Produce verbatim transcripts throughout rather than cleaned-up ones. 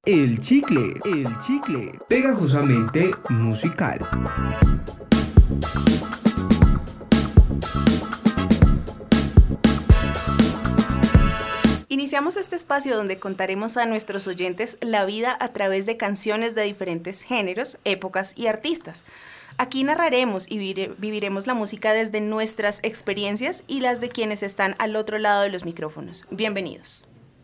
El chicle, el chicle, pegajosamente musical. Iniciamos este espacio donde contaremos a nuestros oyentes la vida a través de canciones de diferentes géneros, épocas y artistas. Aquí narraremos y vivire- viviremos la música desde nuestras experiencias y las de quienes están al otro lado de los micrófonos. Bienvenidos.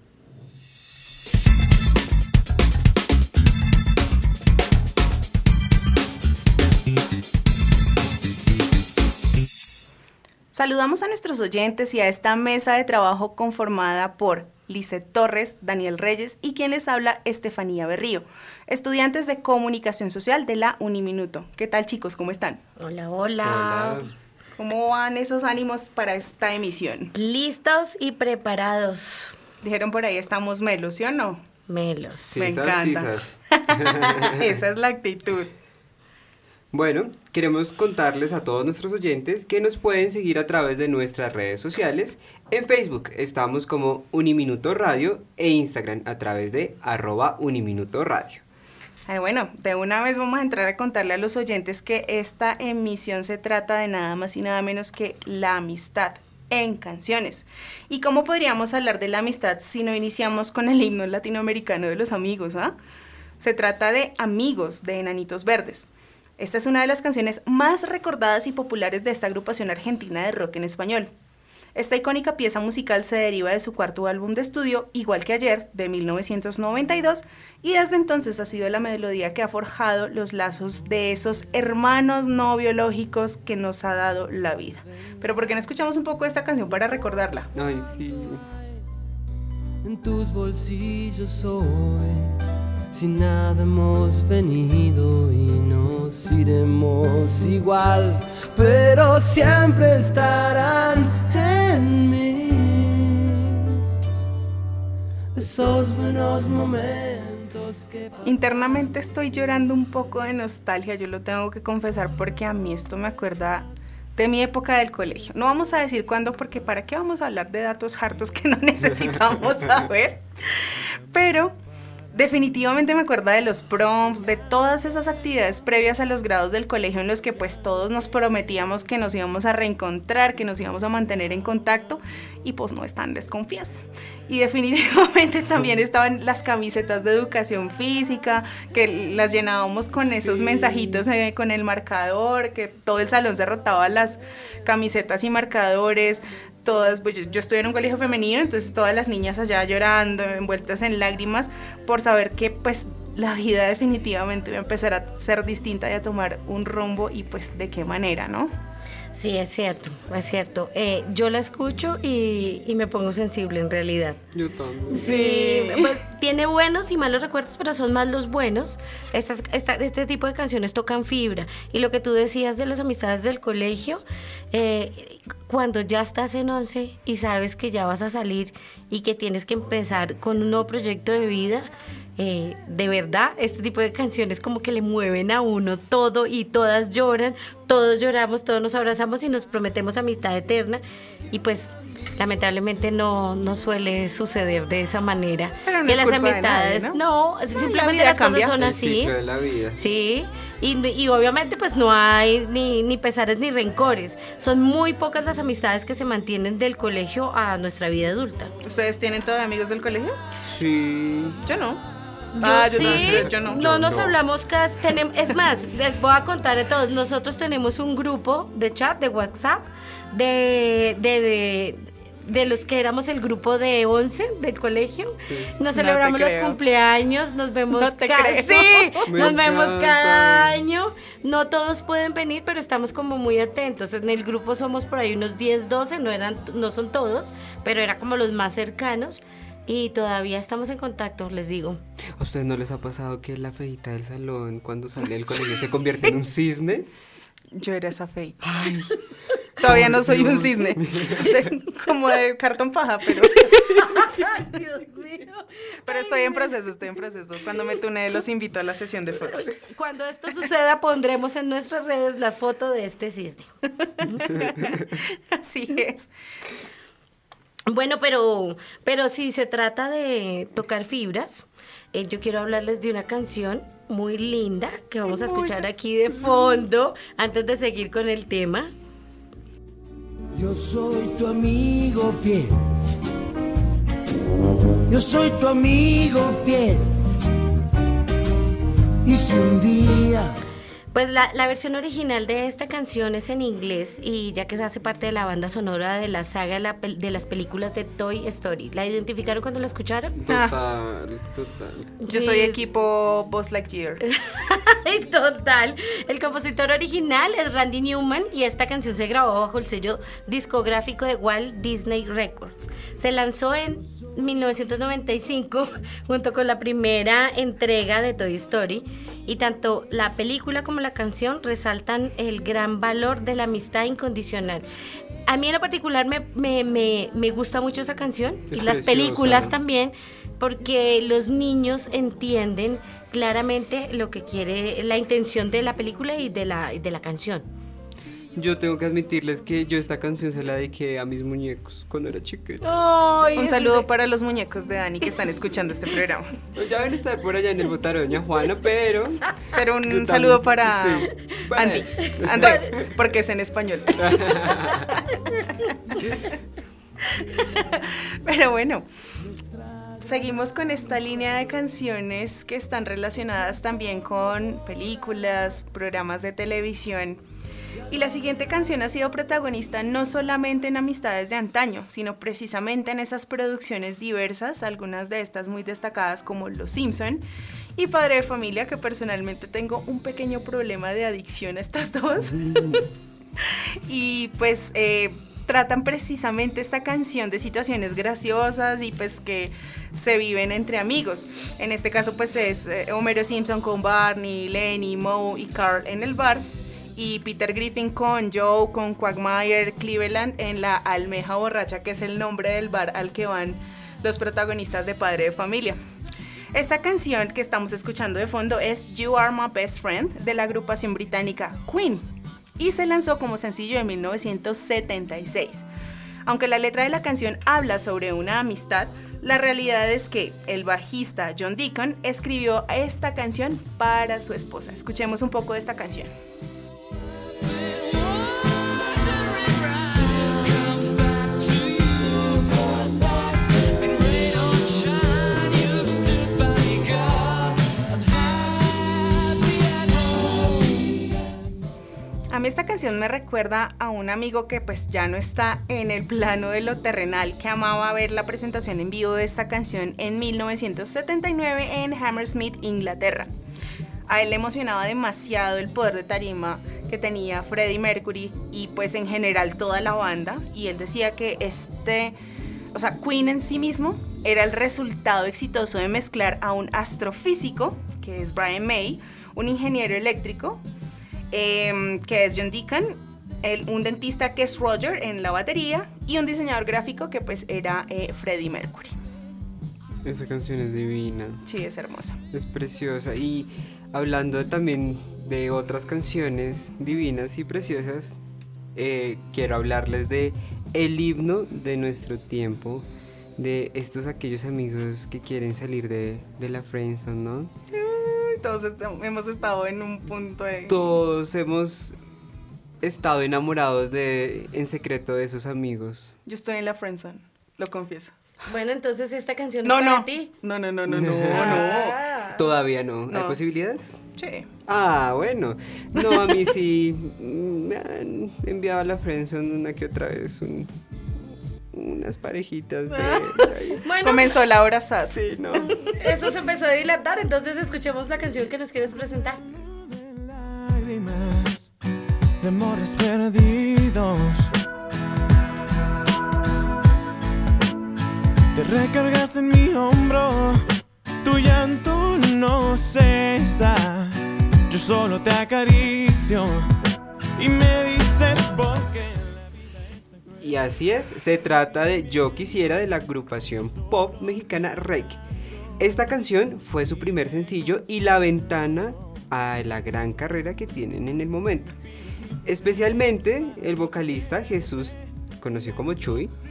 Saludamos a nuestros oyentes y a esta mesa de trabajo conformada por Lizeth Torres, Daniel Reyes y quien les habla, Estefanía Berrío, estudiantes de Comunicación Social de la Uniminuto. ¿Qué tal, chicos? ¿Cómo están? Hola, hola. Hola. ¿Cómo van esos ánimos para esta emisión? Listos y preparados. Dijeron por ahí, estamos melos, ¿sí o no? Melos. Me Sisas, encanta. sisas. Esa es la actitud. Bueno, queremos contarles a todos nuestros oyentes que nos pueden seguir a través de nuestras redes sociales. En Facebook estamos como Uniminuto Radio e Instagram a través de arroba Uniminuto Radio. Ay, bueno, de una vez vamos a entrar a contarle a los oyentes que esta emisión se trata de nada más y nada menos que la amistad en canciones. ¿Y cómo podríamos hablar de la amistad si no iniciamos con el himno latinoamericano de los amigos? ¿Ah? Se trata de Amigos, de Enanitos Verdes. Esta es una de las canciones más recordadas y populares de esta agrupación argentina de rock en español. Esta icónica pieza musical se deriva de su cuarto álbum de estudio, Igual que ayer, de mil novecientos noventa y dos, y desde entonces ha sido la melodía que ha forjado los lazos de esos hermanos no biológicos que nos ha dado la vida. Pero ¿por qué no escuchamos un poco esta canción para recordarla? Ay, sí. En tus bolsillos hoy, sin nada hemos venido y nos iremos igual, pero siempre estarán en mí esos buenos momentos que pasan. Internamente estoy llorando un poco de nostalgia, yo lo tengo que confesar, porque a mí esto me acuerda de mi época del colegio. No vamos a decir cuándo, porque ¿para qué vamos a hablar de datos hartos que no necesitamos saber? Pero definitivamente me acuerdo de los proms, de todas esas actividades previas a los grados del colegio en los que pues todos nos prometíamos que nos íbamos a reencontrar, que nos íbamos a mantener en contacto y pues no están, les confieso. Y definitivamente también estaban las camisetas de educación física, que las llenábamos con sí. esos mensajitos eh, con el marcador, que todo el salón se rotaba las camisetas y marcadores. Todas, pues yo, yo estoy en un colegio femenino, entonces todas las niñas allá llorando, envueltas en lágrimas, por saber que pues la vida definitivamente iba a empezar a ser distinta y a tomar un rumbo, y pues de qué manera, ¿no? Sí, es cierto, es cierto. Eh, yo la escucho y, y me pongo sensible en realidad. Yo también. Sí, pues, tiene buenos y malos recuerdos, pero son más los buenos. Estas, esta, este tipo de canciones tocan fibra. Y lo que tú decías de las amistades del colegio, eh, cuando ya estás en once y sabes que ya vas a salir y que tienes que empezar con un nuevo proyecto de vida, Eh, de verdad, este tipo de canciones como que le mueven a uno todo y todas lloran, todos lloramos, todos nos abrazamos y nos prometemos amistad eterna, y pues lamentablemente no, no suele suceder de esa manera. Pero no que es las culpa de amistades, nadie, ¿no? no, simplemente vida las cambia. cosas son El así. ciclo de la vida. Sí, y, y obviamente pues no hay ni, ni pesares ni rencores. Son muy pocas las amistades que se mantienen del colegio a nuestra vida adulta. ¿Ustedes tienen todavía amigos del colegio? Sí. Yo no. Yo Ah, yo sí, no, yo no. no nos no. hablamos casi, tenemos, es más, les voy a contar a todos, nosotros tenemos un grupo de chat, de WhatsApp, de, de, de, de los que éramos el grupo de once del colegio, Sí. nos No celebramos te los creo. cumpleaños, nos vemos No te ca- creo. sí, Me nos vemos encanta. cada año, no todos pueden venir, pero estamos como muy atentos, en el grupo somos por ahí unos diez, doce, no, eran, no son todos, pero era como los más cercanos. Y todavía estamos en contacto, les digo. ¿A ustedes no les ha pasado que la feita del salón cuando sale del colegio se convierte en un cisne? Yo era esa feita. Todavía no soy un cisne. De- como de cartón paja, pero, Ay, Dios mío. pero estoy en proceso, estoy en proceso. Cuando me tunee los invito a la sesión de fotos. Cuando esto suceda, pondremos en nuestras redes la foto de este cisne. Así es. Bueno, pero, pero si se trata de tocar fibras, eh, yo quiero hablarles de una canción muy linda que vamos a escuchar aquí de fondo antes de seguir con el tema. Yo soy tu amigo fiel. Yo soy tu amigo fiel. Y si un día... Pues la, la versión original de esta canción es en inglés y ya que se hace parte de la banda sonora de la saga de, la, de las películas de Toy Story. ¿La identificaron cuando la escucharon? Total, total. Yo Sí. soy equipo Buzz Lightyear. Total. El compositor original es Randy Newman y esta canción se grabó bajo el sello discográfico de Walt Disney Records. Se lanzó en mil novecientos noventa y cinco junto con la primera entrega de Toy Story y tanto la película como la canción resaltan el gran valor de la amistad incondicional. A mí en lo particular me, me, me, me gusta mucho esa canción Es y las preciosa. películas también porque los niños entienden claramente lo que quiere, la intención de la película y de la, de la canción. Yo tengo que admitirles que yo esta canción se la dediqué a mis muñecos cuando era chiquito. Un saludo para los muñecos de Dani que están escuchando este programa. Pues ya deben estar por allá en el botaro de Doña Juana, pero... Pero un Yo saludo también, para sí, para Andy, ellos. Andrés, porque es en español. Pero bueno, seguimos con esta línea de canciones que están relacionadas también con películas, programas de televisión. Y la siguiente canción ha sido protagonista no solamente en amistades de antaño, sino precisamente en esas producciones diversas, algunas de estas muy destacadas como Los Simpson y Padre de Familia, que personalmente tengo un pequeño problema de adicción a estas dos. Y pues eh, tratan precisamente esta canción de situaciones graciosas y pues que se viven entre amigos. En este caso pues es eh, Homero Simpson con Barney, Lenny, Moe y Carl en el bar. Y Peter Griffin con Joe, con Quagmire, Cleveland en la Almeja Borracha, que es el nombre del bar al que van los protagonistas de Padre de Familia. Esta canción que estamos escuchando de fondo es You Are My Best Friend de la agrupación británica Queen y se lanzó como sencillo en mil novecientos setenta y seis. Aunque la letra de la canción habla sobre una amistad, la realidad es que el bajista John Deacon escribió esta canción para su esposa. Escuchemos un poco de esta canción. A mí esta canción me recuerda a un amigo que pues ya no está en el plano de lo terrenal, que amaba ver la presentación en vivo de esta canción en mil novecientos setenta y nueve en Hammersmith, Inglaterra. A él le emocionaba demasiado el poder de tarima que tenía Freddie Mercury y pues en general toda la banda, y él decía que este, o sea, Queen en sí mismo era el resultado exitoso de mezclar a un astrofísico, que es Brian May, un ingeniero eléctrico, Eh, que es John Deacon, el, un dentista que es Roger en la batería y un diseñador gráfico que pues era eh, Freddie Mercury. Esa canción es divina. Sí, es hermosa. Es preciosa. Y hablando también de otras canciones divinas y preciosas, eh, quiero hablarles de el himno de nuestro tiempo, de estos aquellos amigos que quieren salir de, de la friendzone, ¿no? Todos est- hemos estado en un punto de... Todos hemos estado enamorados de, en secreto de esos amigos. Yo estoy en la friendzone, lo confieso. Bueno, entonces esta canción No, es para no. ti. No, no, no, no, no, no. Ah. Todavía no. ¿Hay No. posibilidades? Sí. Ah, bueno. No, a mí sí mm, me han enviado a la friendzone una que otra vez un- unas parejitas de... de ahí. Bueno, Comenzó la hora sad. Sí, no. eso se empezó a dilatar, entonces escuchemos la canción que nos quieres presentar. Lágrimas de amores perdidos. Te recargas en mi hombro, tu llanto no cesa. Yo solo te acaricio y me dices por qué. Y así es, se trata de Yo Quisiera de la agrupación pop mexicana Reik. Esta canción fue su primer sencillo y la ventana a la gran carrera que tienen en el momento. Especialmente el vocalista Jesús, conocido como Chuy,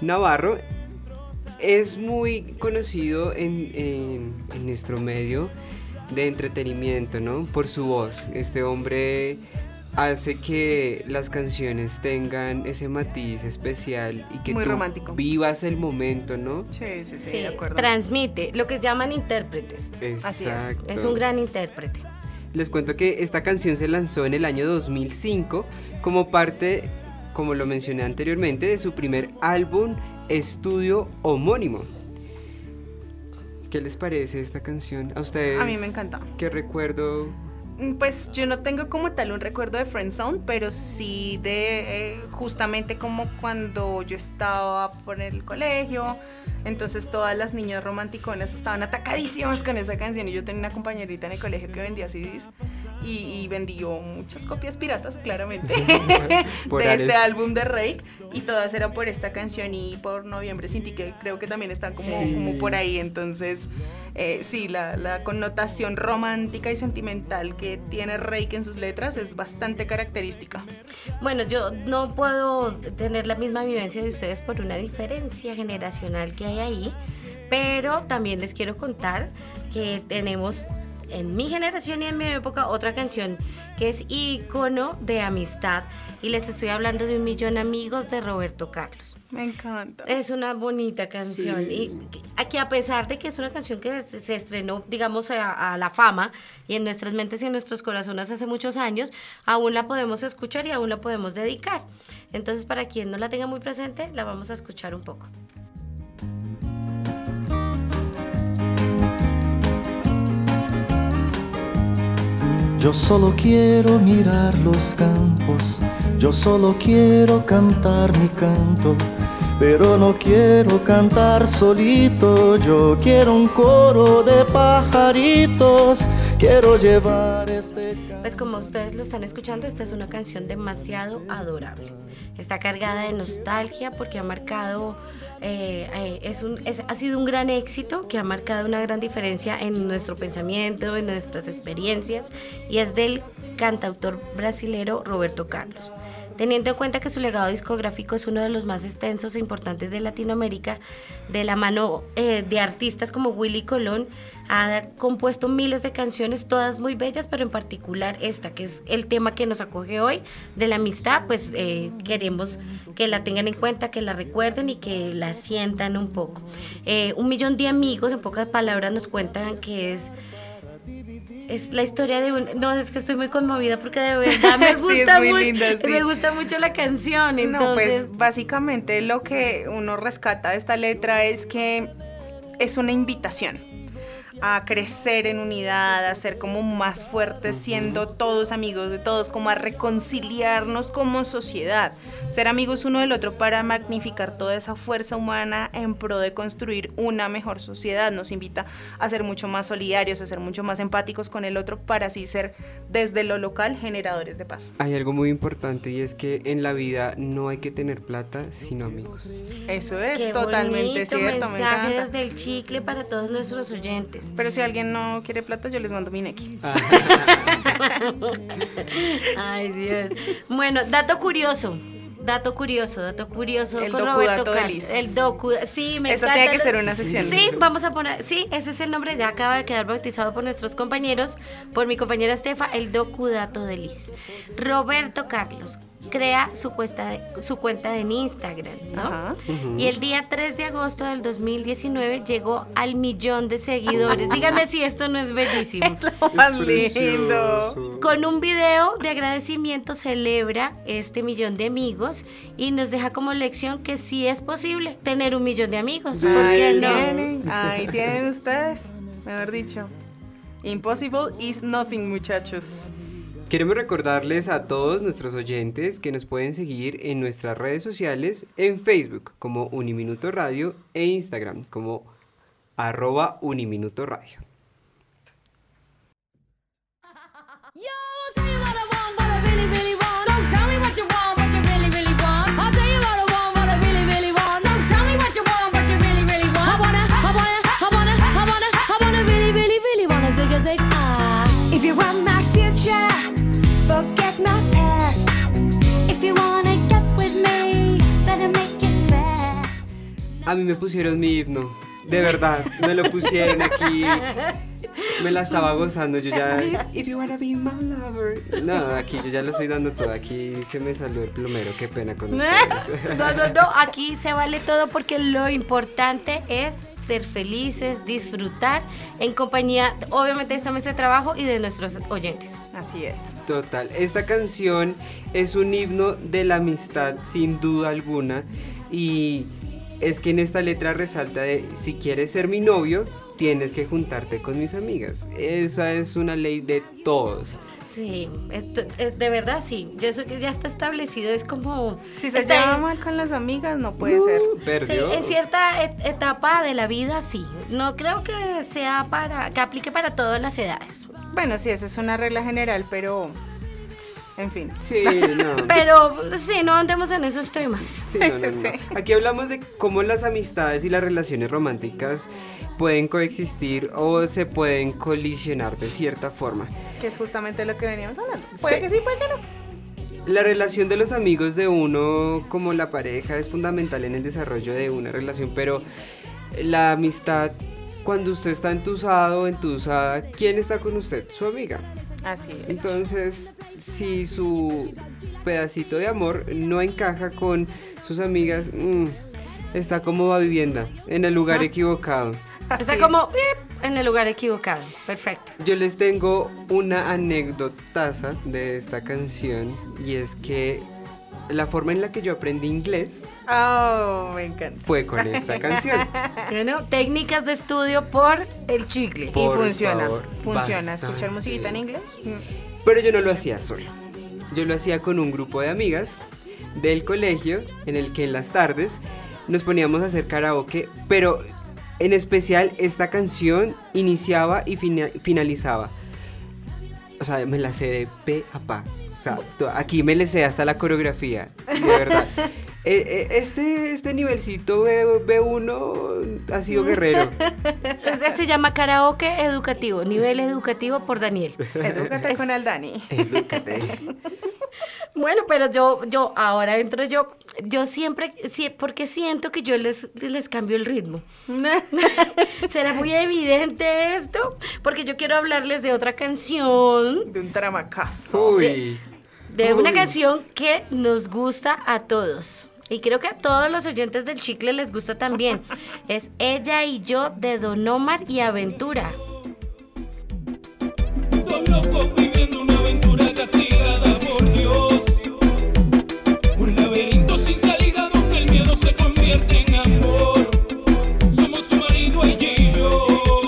Navarro es muy conocido en, en, en nuestro medio de entretenimiento, ¿no? Por su voz. Este hombre hace que las canciones tengan ese matiz especial y que Muy tú romántico. vivas el momento, ¿no? Sí, sí, sí, Sí, de acuerdo. transmite, lo que llaman intérpretes. Así es. Exacto. Es un gran intérprete. Les cuento que esta canción se lanzó en el año dos mil cinco como parte, como lo mencioné anteriormente, de su primer álbum estudio homónimo. ¿Qué les parece esta canción? ¿A ustedes? A mí me encanta. ¿Qué recuerdo? Pues yo no tengo como tal un recuerdo de Friendzone, pero sí de eh, justamente como cuando yo estaba por el colegio, entonces todas las niñas romanticonas estaban atacadísimas con esa canción y yo tenía una compañerita en el colegio que vendía C Ds y, y vendió muchas copias piratas, claramente, Por de Ares. este álbum de Rake, y todas eran por esta canción y por Noviembre Sin Ti, que creo que también están como, Sí. como por ahí, entonces eh, sí, la, la connotación romántica y sentimental que tiene Rake en sus letras es bastante característica. Bueno, yo no puedo tener la misma vivencia de ustedes por una diferencia generacional que hay ahí, pero también les quiero contar que tenemos en mi generación y en mi época otra canción que es ícono de amistad, y les estoy hablando de Un Millón de Amigos de Roberto Carlos. Me encanta. Es una bonita canción, Sí. y aquí, a pesar de que es una canción que se se estrenó, digamos, a, a la fama y en nuestras mentes y en nuestros corazones hace muchos años, aún la podemos escuchar y aún la podemos dedicar. Entonces, para quien no la tenga muy presente, la vamos a escuchar un poco. Yo solo quiero mirar los campos, yo solo quiero cantar mi canto, pero no quiero cantar solito, yo quiero un coro de pajaritos, quiero llevar este canto. Pues como ustedes lo están escuchando, esta es una canción demasiado adorable. Está cargada de nostalgia porque ha marcado, eh, eh, es un, es, ha sido un gran éxito que ha marcado una gran diferencia en nuestro pensamiento, en nuestras experiencias, y es del cantautor brasilero Roberto Carlos. Teniendo en cuenta que su legado discográfico es uno de los más extensos e importantes de Latinoamérica, de la mano eh, de artistas como Willy Colón, ha compuesto miles de canciones, todas muy bellas, pero en particular esta, que es el tema que nos acoge hoy, de la amistad, pues eh, queremos que la tengan en cuenta, que la recuerden y que la sientan un poco. Eh, un millón de amigos, en pocas palabras, nos cuentan que es... Es la historia de un... No, es que estoy muy conmovida porque de verdad me Sí, gusta, es muy mu- linda, sí. me gusta mucho la canción. Entonces, No, pues básicamente lo que uno rescata de esta letra es que es una invitación a crecer en unidad, a ser como más fuertes, siendo todos amigos de todos, como a reconciliarnos como sociedad, ser amigos uno del otro para magnificar toda esa fuerza humana en pro de construir una mejor sociedad. Nos invita a ser mucho más solidarios, a ser mucho más empáticos con el otro, para así ser desde lo local generadores de paz. Hay algo muy importante y es que en la vida no hay que tener plata sino amigos. Eso es qué totalmente bonito cierto, me mensaje encanta. desde el chicle para todos nuestros oyentes. Pero si alguien no quiere plata, yo les mando mi Neki. Ay, Dios. Bueno, dato curioso. Dato curioso, dato curioso El con docudato Roberto de Carlos. Liz. El docu, sí, me Eso encanta. tiene que ser una sección. Sí, vamos a poner, sí, ese es el nombre, ya acaba de quedar bautizado por nuestros compañeros, por mi compañera Estefa, el docudato de Liz. Roberto Carlos crea su cuenta de, su cuenta en Instagram, ¿no? Ajá. Y el día tres de agosto del dos mil diecinueve llegó al millón de seguidores. Díganme si esto no es bellísimo. Es lo más lindo. Precioso. Con un video de agradecimiento celebra este millón de amigos y nos deja como lección que sí es posible tener un millón de amigos. ¿Por qué Ahí no? tienen, ahí tienen ustedes, mejor dicho. Impossible is nothing, muchachos. Queremos recordarles a todos nuestros oyentes que nos pueden seguir en nuestras redes sociales, en Facebook como Uniminuto Radio e Instagram como arroba Uniminuto Radio. Yo, I'll tell you what I want, what I really, really want. So tell me what you want, what you really, really want. I'll tell you what I want, what I really, really want. So tell me what you want, what you really, really want. I wanna, I wanna, I wanna, I wanna, I wanna really, really, really wanna zig a zig ah. If you want my future, forget my past. If you wanna get with me, better make it fast. A mí me pusieron mi himno, de verdad, me lo pusieron aquí, me la estaba gozando, yo ya, if you wanna be my lover. No, aquí yo ya lo estoy dando todo, aquí se me salió el plumero, qué pena con ustedes. No, no, no, aquí se vale todo porque lo importante es ser felices, disfrutar en compañía, obviamente, de esta mesa de trabajo y de nuestros oyentes. Así es. Total, esta canción es un himno de la amistad sin duda alguna y es que en esta letra resalta de si quieres ser mi novio, tienes que juntarte con mis amigas. Esa es una ley de todos. Sí, esto, eh, de verdad sí, yo eso que ya está establecido, es como... Si se está lleva en- mal con las amigas, no puede Uh, ser. Sí, perdió. en cierta et- etapa de la vida sí, no creo que sea para, que aplique para todas las edades. Bueno, sí, esa es una regla general, pero... En fin. Sí, no. Pero sí, no andemos en esos temas. Sí, no, no, no. Aquí hablamos de cómo las amistades y las relaciones románticas pueden coexistir o se pueden colisionar de cierta forma. Que es justamente lo que veníamos hablando. Puede Sí. que sí, puede que no. La relación de los amigos de uno como la pareja es fundamental en el desarrollo de una relación, pero la amistad, cuando usted está entusado o entusada, ¿quién está con usted? Su amiga. Así es. Entonces, si su pedacito de amor no encaja con sus amigas, mmm, está como va vivienda, en el lugar Ah. equivocado. Está como ¡pip! En el lugar equivocado. Perfecto. Yo les tengo una anécdotaza de esta canción y es que la forma en la que yo aprendí inglés Oh, me encanta. fue con esta canción. Bueno, técnicas de estudio por el chicle. Y Por funciona. favor, funciona. bastante. Escuchar musiquita en inglés. Pero yo no lo hacía solo. Yo lo hacía con un grupo de amigas del colegio en el que en las tardes nos poníamos a hacer karaoke, pero en especial esta canción iniciaba y fina- finalizaba. O sea, me la sé de pe a pa. O sea, to- aquí me le sé hasta la coreografía, de verdad. Eh, eh, este, este nivelcito B uno ha sido guerrero. Este se llama karaoke educativo, nivel educativo por Daniel. Edúcate con el Dani. Edúcate. Bueno, pero yo, yo, ahora entro yo, yo siempre, sí, porque siento que yo les, les cambio el ritmo. ¿Será muy evidente esto? Porque yo quiero hablarles de otra canción, De un tramacazo. Uy. de una Uy. canción que nos gusta a todos. Y creo que a todos los oyentes del chicle les gusta también. Es Ella y Yo de Don Omar y Aventura. Dos locos viviendo una aventura castigada por Dios. Un laberinto sin salida donde el miedo se convierte en amor. Somos su marido, ella y yo.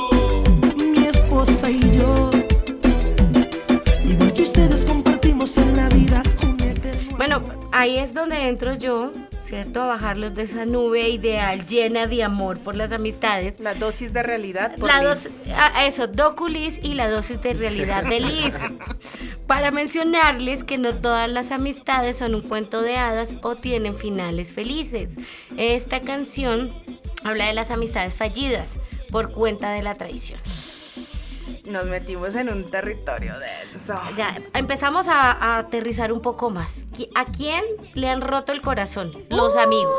Mi esposa y yo, igual que ustedes, compartimos en la vida un eterno. Bueno, ahí es donde entro yo, ¿cierto? A bajarlos de esa nube ideal llena de amor por las amistades. La dosis de realidad por La Liz. dosis, ah, eso, Doculis y la dosis de realidad de Liz. Para mencionarles que no todas las amistades son un cuento de hadas o tienen finales felices. Esta canción habla de las amistades fallidas por cuenta de la traición. Nos metimos en un territorio denso. Ya, empezamos a, a aterrizar un poco más. ¿Qui- ¿A quién le han roto el corazón? Los amigos.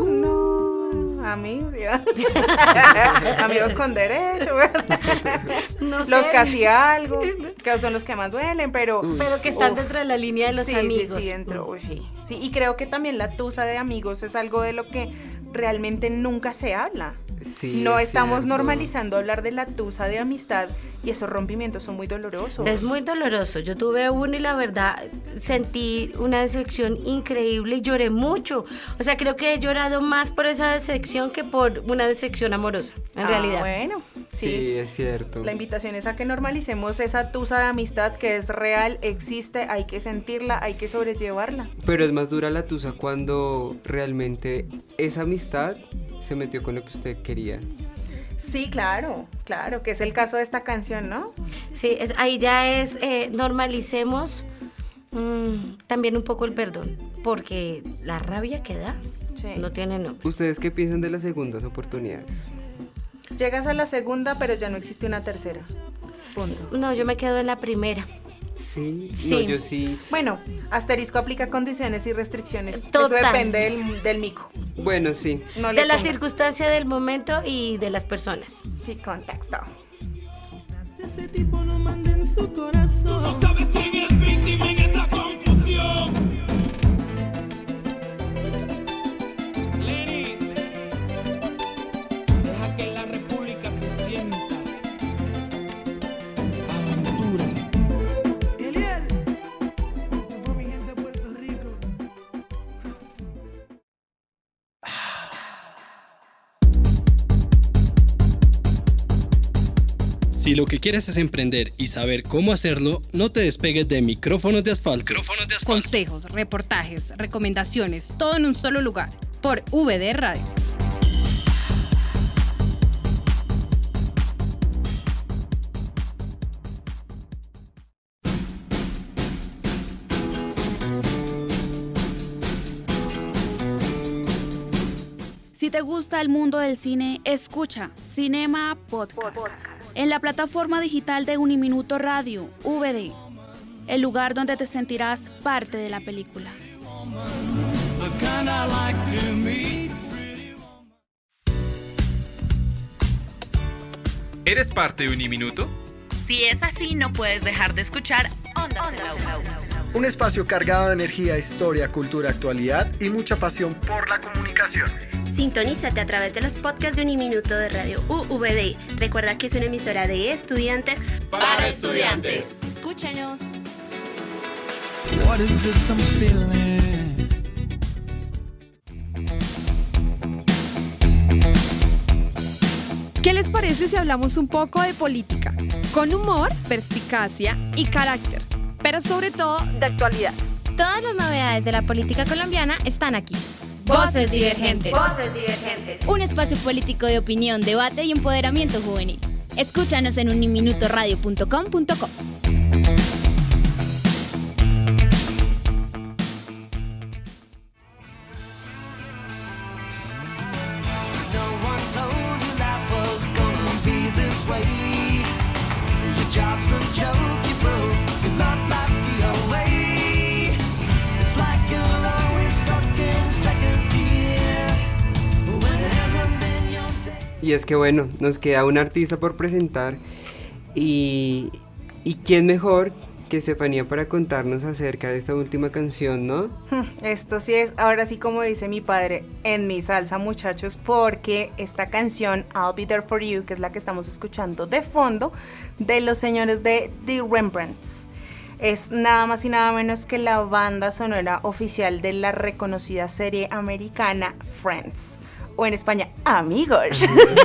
No, amigos, ya. Amigos con derecho, No los sé, que hacía algo, que son los que más duelen, pero pero que están Uf. dentro de la línea de los sí, amigos. Sí, sí, dentro, uy, sí. Sí, y creo que también la tusa de amigos es algo de lo que realmente nunca se habla. Sí, No es estamos cierto. normalizando hablar de la tusa de amistad y esos rompimientos son muy dolorosos. Es muy doloroso. Yo tuve uno y la verdad sentí una decepción increíble y lloré mucho. O sea, creo que he llorado más por esa decepción que por una decepción amorosa, en Ah, realidad. Bueno, Sí, sí. es cierto. La invitación es a que normalicemos esa tusa de amistad que es real, existe, hay que sentirla, hay que sobrellevarla. Pero es más dura la tusa cuando realmente esa amistad se metió con lo que usted quería. Sí, claro, claro, que es el caso de esta canción, ¿no? Sí, es- ahí ya es, eh, normalicemos mm, también un poco el perdón, porque la rabia que da Sí. no tiene nombre. ¿Ustedes qué piensan de las segundas oportunidades? Llegas a la segunda, pero ya no existe una tercera. Punto. No, yo me quedo en la primera. Sí, Sí. no, yo sí. Bueno, asterisco aplica condiciones y restricciones. Total. Eso depende del, del mico. Bueno, sí. No le De la ponga. circunstancia del momento y de las personas. Sí, contexto. Ese tipo no manda en su corazón. No sabes quién es víctima en esta confusión. Lenny, deja que la república se sienta. Aventura. Eliel, por mi gente de Puerto Rico. Si lo que quieres es emprender y saber cómo hacerlo, no te despegues de Micrófonos de Asfalto. Micrófonos de Asfalto. Consejos, reportajes, recomendaciones, todo en un solo lugar, por V D Radio. Si te gusta el mundo del cine, escucha Cinema Podcast, en la plataforma digital de Uniminuto Radio, V D, el lugar donde te sentirás parte de la película. ¿Eres parte de Uniminuto? Si es así, no puedes dejar de escuchar Ondas en la U. Un espacio cargado de energía, historia, cultura, actualidad y mucha pasión por la comunicación. Sintonízate a través de los podcasts de Uniminuto de Radio U V D. Recuerda que es una emisora de estudiantes para estudiantes. Escúchanos. What is this I'm feeling? ¿Qué les parece si hablamos un poco de política? Con humor, perspicacia y carácter, pero sobre todo de actualidad. Todas las novedades de la política colombiana están aquí. Voces Divergentes. Voces Divergentes. Un espacio político de opinión, debate y empoderamiento juvenil. Escúchanos en uniminutoradio punto com punto co. Y es que bueno, nos queda un artista por presentar y, y quién mejor que Estefanía para contarnos acerca de esta última canción, ¿no? Esto sí es, ahora sí como dice mi padre, en mi salsa muchachos, porque esta canción I'll Be There For You, que es la que estamos escuchando de fondo, de los señores de The Rembrandts, es nada más y nada menos que la banda sonora oficial de la reconocida serie americana Friends. O en España, Amigos.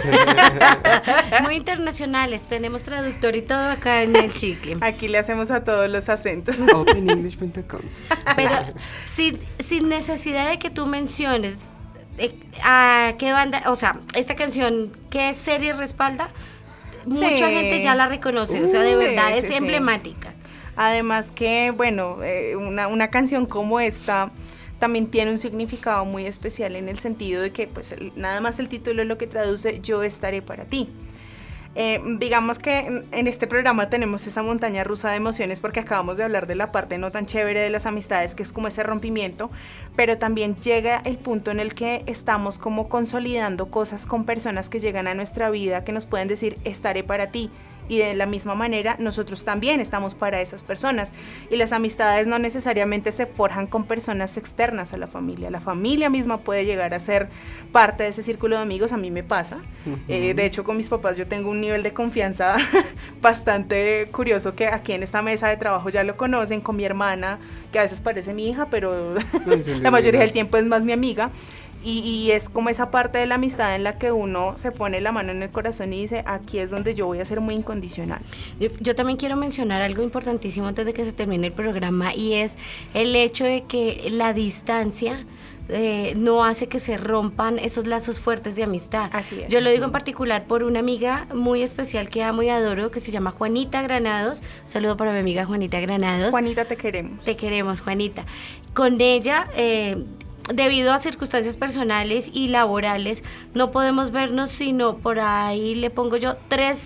Muy internacionales, tenemos traductor y todo acá en el chicle. Aquí le hacemos a todos los acentos. open english punto com. Pero sin, sin necesidad de que tú menciones eh, a qué banda, o sea, esta canción, qué serie respalda, Sí. mucha gente ya la reconoce, o sea, de Sí, verdad sí, es sí. emblemática. Además que, bueno, eh, una, una canción como esta también tiene un significado muy especial en el sentido de que pues el, nada más el título es lo que traduce yo estaré para ti. Eh, digamos que en, en este programa tenemos esa montaña rusa de emociones porque acabamos de hablar de la parte no tan chévere de las amistades, que es como ese rompimiento, pero también llega el punto en el que estamos como consolidando cosas con personas que llegan a nuestra vida que nos pueden decir estaré para ti. Y de la misma manera nosotros también estamos para esas personas, y las amistades no necesariamente se forjan con personas externas a la familia, la familia misma puede llegar a ser parte de ese círculo de amigos. A mí me pasa, uh-huh. eh, de hecho con mis papás yo tengo un nivel de confianza bastante curioso, que aquí en esta mesa de trabajo ya lo conocen, con mi hermana, que a veces parece mi hija, pero la mayoría del tiempo es más mi amiga. Y, y es como esa parte de la amistad en la que uno se pone la mano en el corazón y dice, aquí es donde yo voy a ser muy incondicional. Yo, yo también quiero mencionar algo importantísimo antes de que se termine el programa, y es el hecho de que la distancia eh, no hace que se rompan esos lazos fuertes de amistad. Así es. Yo lo digo en particular por una amiga muy especial que amo y adoro, que se llama Juanita Granados. Un saludo para mi amiga Juanita Granados. Juanita, te queremos. Te queremos, Juanita. Con ella... Eh, debido a circunstancias personales y laborales, no podemos vernos sino por ahí, le pongo yo, tres,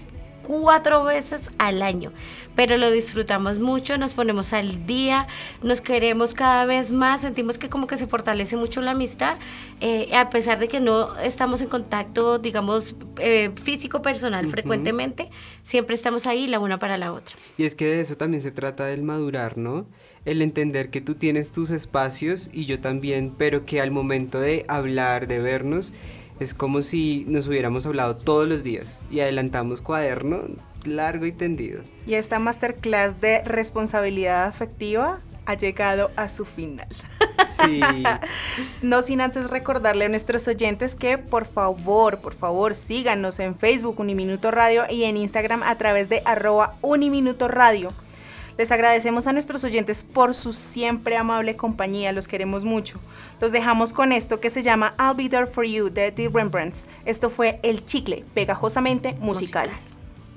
cuatro veces al año, pero lo disfrutamos mucho, nos ponemos al día, nos queremos cada vez más, sentimos que como que se fortalece mucho la amistad, eh, a pesar de que no estamos en contacto, digamos, eh, físico, personal, uh-huh. frecuentemente, siempre estamos ahí la una para la otra. Y es que de eso también se trata del madurar, ¿no? El entender que tú tienes tus espacios y yo también, pero que al momento de hablar, de vernos, es como si nos hubiéramos hablado todos los días y adelantamos cuaderno largo y tendido. Y esta masterclass de responsabilidad afectiva ha llegado a su final. Sí. No sin antes recordarle a nuestros oyentes que por favor, por favor síganos en Facebook Uniminuto Radio y en Instagram a través de arroba Uniminuto Radio. Les agradecemos a nuestros oyentes por su siempre amable compañía, los queremos mucho. Los dejamos con esto que se llama I'll Be There For You de The Rembrandts. Esto fue El Chicle, pegajosamente musical. musical.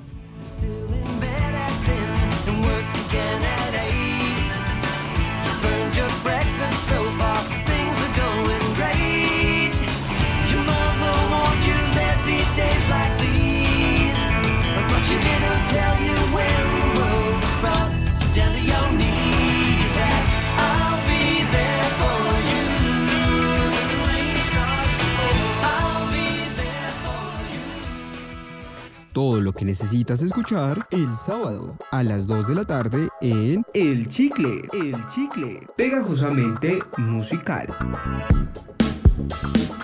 Todo lo que necesitas escuchar el sábado a las dos de la tarde en El Chicle, El Chicle, pegajosamente musical.